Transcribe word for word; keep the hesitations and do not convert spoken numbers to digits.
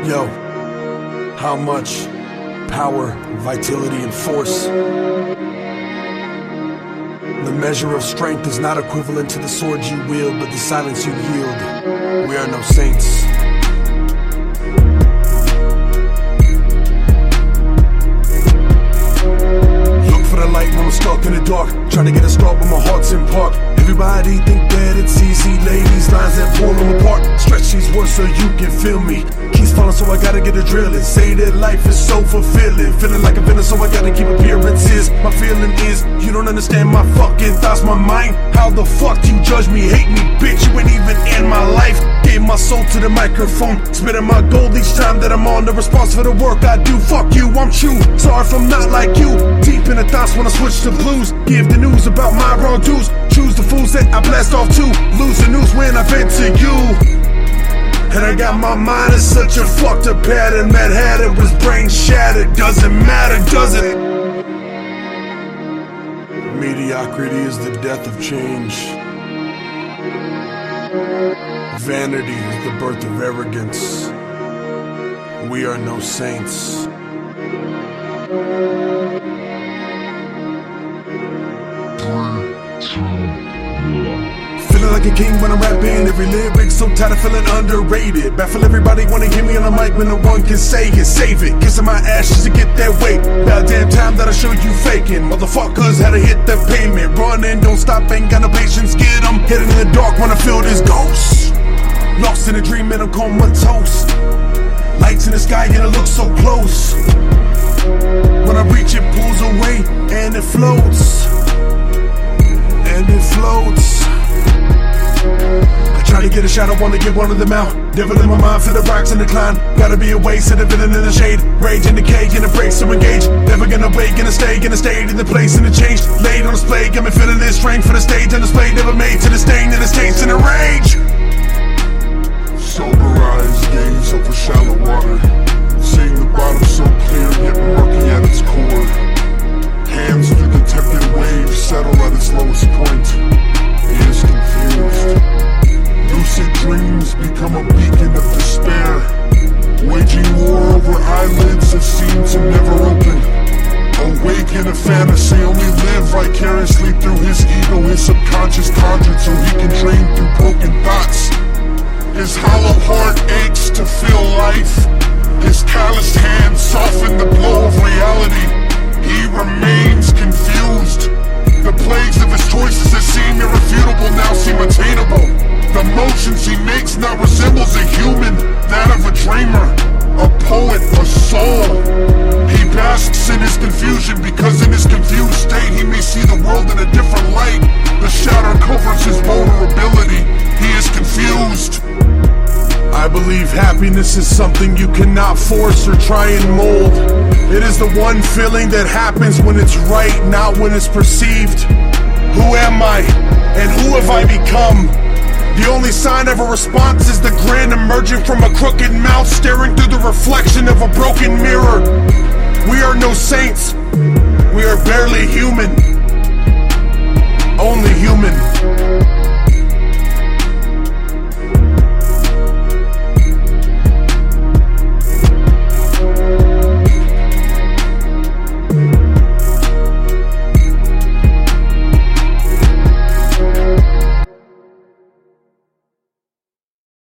Yo, how much power, vitality, and force? The measure of strength is not equivalent to the sword you wield, but the silence you yield. We are no saints. Look for the light when I'm stuck in the dark, trying to get a start when my heart's in park. Everybody think that it's easy, lay these lines that pull them apart. Stretch these words so you can feel me. Keeps falling, so I gotta get a drilling. Say that life is so fulfilling, feeling like a villain, so I gotta keep appearances. My feeling is, you don't understand my fucking thoughts, my mind. How the fuck you judge me, hate me, bitch? You ain't even in my life. Gave my soul to the microphone, spitting my gold each time that I'm on. The response for the work I do, fuck you, I'm true. Sorry if I'm not like you. Deep in the thoughts when I switch to blues. Give the news about my wrongdoings. Choose the fools that I blast off to. Lose the news when I vent to you. And I got my mind in such a fucked up pattern. Mad Hatter was brain shattered. Doesn't matter, does it? Mediocrity is the death of change. Vanity is the birth of arrogance. We are no saints. Feeling like a king when I'm rapping. Every lyric so tired of feeling underrated. Baffle everybody wanna hear me on the mic when no one can say it. Save it, kissing my ashes to get that weight. About damn time that I show you faking. Motherfuckers had to hit the pavement. Running, don't stop, ain't got no patience. Get 'em hidden in the dark when I feel this ghost. Lost in a dream and I'm comatose. Lights in the sky and it looks so close. When I reach it pulls away and it floats. And it floats. I try to get a shot, I wanna get one of them out. Devil in my mind for the rocks and decline. Gotta be away, set a villain in the shade. Rage and decay, and a break, so engage. Never gonna wait, gonna stay, gonna stay in the place and the change. Laid on display, got me feeling this strength for the stage and display. Never made to the stain and the stains and the rage. Sober eyes gaze over shallow water, seeing the bottom so clear yet murky at its core. Hands through the tepid waves settle at its lowest point. He is confused. Lucid dreams become a beacon of despair, waging war over eyelids that seem to never open. Awake in a fantasy, only live vicariously through his ego, his subconscious conjured so he can drain through broken thoughts. His hollow heart aches to feel life. His calloused hands soften the blow of reality. He remains confused. The plagues of his choices that seem irrefutable now seem attainable. The motions he makes now resembles a human, that of a dreamer, a poet, a soul. He basks in his confusion because in his confused state he may see the world in a different light. The shadow covers his vulnerability. He is confused. I believe happiness is something you cannot force or try and mold. It is the one feeling that happens when it's right, not when it's perceived. Who am I, and who have I become? The only sign of a response is the grin emerging from a crooked mouth, staring through the reflection of a broken mirror. We are no saints. We are barely human. Only human.